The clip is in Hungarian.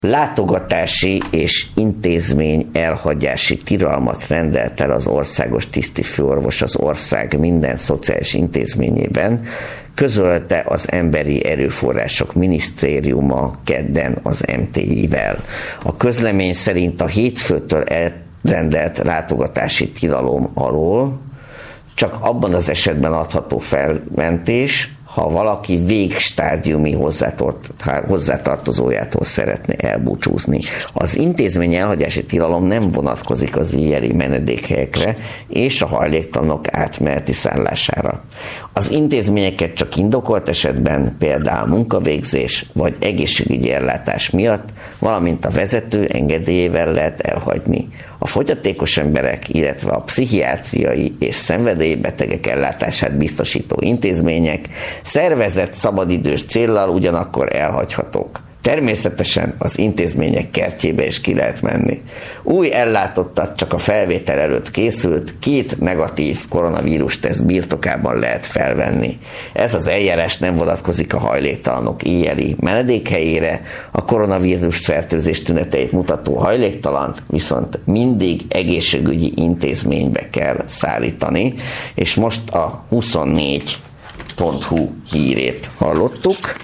Látogatási és intézmény elhagyási tilalmat rendelt el az országos tisztifőorvos az ország minden szociális intézményében, közölte az Emberi Erőforrások Minisztériuma kedden az MTI-vel. A közlemény szerint a hétfőtől elrendelt látogatási tilalom alól csak abban az esetben adható felmentés, ha valaki végstádiumi hozzátartozójától szeretne elbúcsúzni. Az intézmény elhagyási tilalom nem vonatkozik az éjjeli menedékhelyekre és a hajléktalanok átmeneti szállására. Az intézményeket csak indokolt esetben, például munkavégzés vagy egészségügyi ellátás miatt, valamint a vezető engedélyével lehet elhagyni. A fogyatékos emberek, illetve a pszichiátriai és szenvedélybetegek ellátását biztosító intézmények szervezett szabadidős céllal ugyanakkor elhagyhatók. Természetesen az intézmények kertjébe is ki lehet menni. Új ellátottat csak a felvétel előtt készült, 2 negatív koronavírus-teszt birtokában lehet felvenni. Ez az eljárás nem vonatkozik a hajléktalanok éjjeli menedékhelyére, a koronavírus fertőzés tüneteit mutató hajléktalant viszont mindig egészségügyi intézménybe kell szállítani, és most a 24.hu hírét hallottuk.